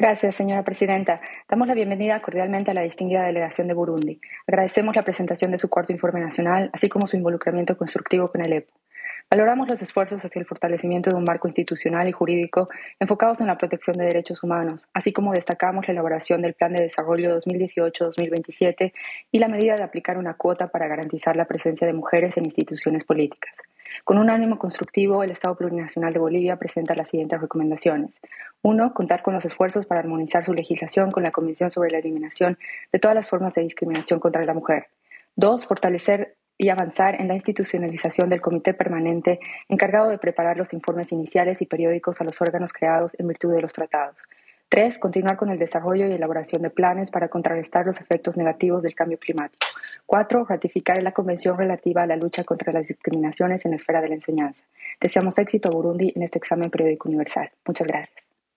Gracias, señora presidenta. Damos la bienvenida cordialmente a la distinguida delegación de Burundi. Agradecemos la presentación de su cuarto informe nacional, así como su involucramiento constructivo con el EPO. Valoramos los esfuerzos hacia el fortalecimiento de un marco institucional y jurídico enfocados en la protección de derechos humanos, así como destacamos la elaboración del Plan de Desarrollo 2018-2027 y la medida de aplicar una cuota para garantizar la presencia de mujeres en instituciones políticas. Con un ánimo constructivo, el Estado Plurinacional de Bolivia presenta las siguientes recomendaciones. 1. Contar con los esfuerzos para armonizar su legislación con la Convención sobre la Eliminación de todas las formas de discriminación contra la mujer. 2. Fortalecer y avanzar en la institucionalización del Comité Permanente encargado de preparar los informes iniciales y periódicos a los órganos creados en virtud de los tratados. 3. Continuar con el desarrollo y elaboración de planes para contrarrestar los efectos negativos del cambio climático. 4. Ratificar la Convención relativa a la lucha contra las discriminaciones en la esfera de la enseñanza. Deseamos éxito a Burundi en este examen periódico universal. Muchas gracias.